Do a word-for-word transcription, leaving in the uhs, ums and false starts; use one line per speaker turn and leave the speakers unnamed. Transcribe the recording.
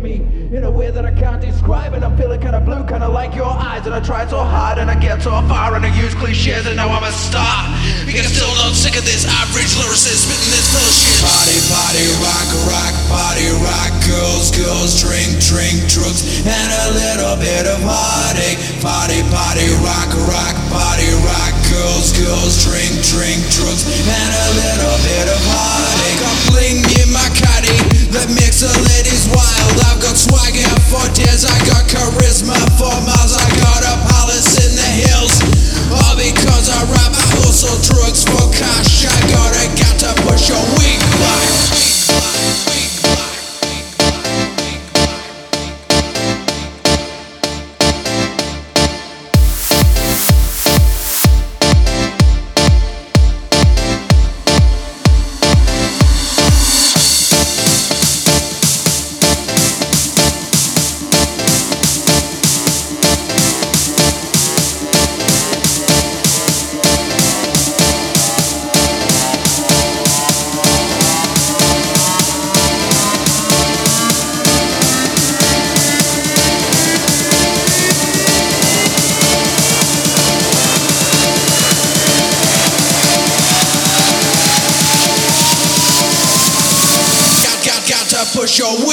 me in a way that I can't describe. And I'm feeling kinda blue, kinda like your eyes. And I tried so hard and I get so far, and I use cliches and now I'm a star. You can still not sick of this average lyricist spitting this bullshit.
Party, party, rock, rock, party, rock. Girls, girls, drink, drink, drugs, and a little bit of heartache. Party, party, rock, rock, party, rock. Girls, girls, drink, drink, drugs, and a little bit of heartache. Got bling in my caddy that makes the ladies wild. I've got swagger for days, I got charisma for miles. I got a palace in the hills, all because I rap. I hustle drugs for cash. I gotta, got to push your weak back. Push your